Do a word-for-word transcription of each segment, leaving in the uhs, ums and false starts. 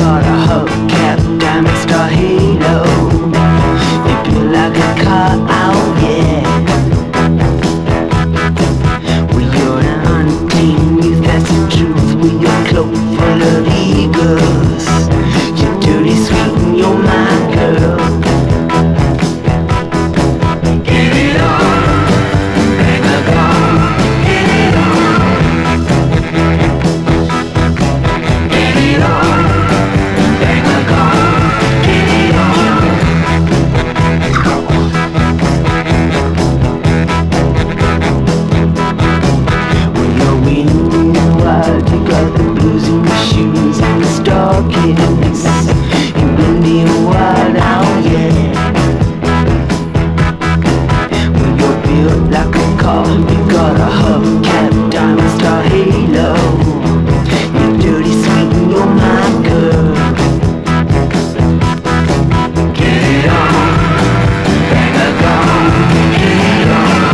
got a hubcap, diamond star halo. You feel like a car, oh yeah. Well, you're an untamed youth, that's the truth. With your cloak full of eagles, you're dirty sweet and you're my girl. Get it on, bang a gong. Get it on, get it on, bang a gong. Get it on. When you're in the wild, you got the blues in your shoes and the stockings. You're Indian wild, oh yeah. When you're built like a car, you got a hubcap, diamond star halo. You're dirty sweet and you're my girl. Get it on, bang a gong. Get it on,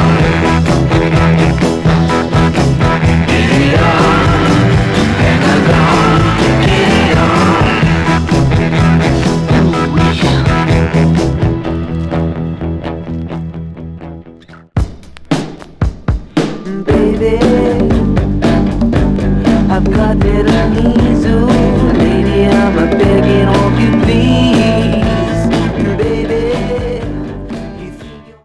get it on, bang a gong. Get it on. Ooh, yeah. Baby, I've got little knees, ooh, lady, I'm a begging of you.